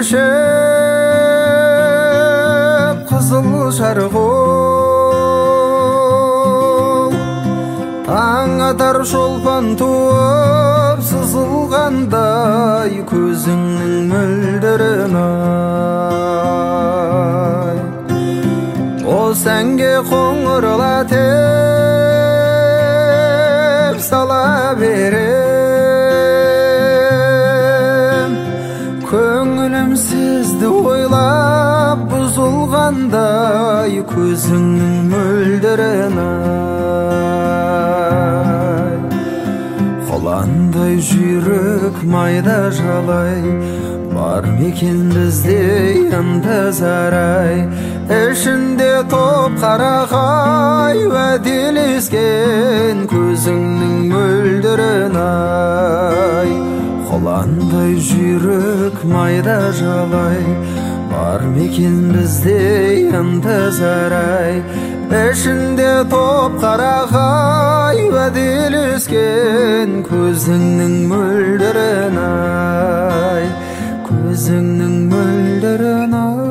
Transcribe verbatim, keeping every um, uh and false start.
көшіп қызыл шарғыл таң атар шолпан туып сызылғандай көзіңнің мөлдірін ай осы әнге қоңырлатып сала берем көңілім сізді ойлап бұзылғандай көзіңнің мөлдірін ай қоландай жүйрік майда жалай бар мекен бізде ынтызар-ай ішінде топ қарағай уәделескен көзіңнің мөлдірін ай қоландай жүйрік майда жалай бар мекен бізде ынтызар-ай ішінде топ қарағай уәделескен көзіңнің мөлдірін ай көзіңнің мөлдірін ай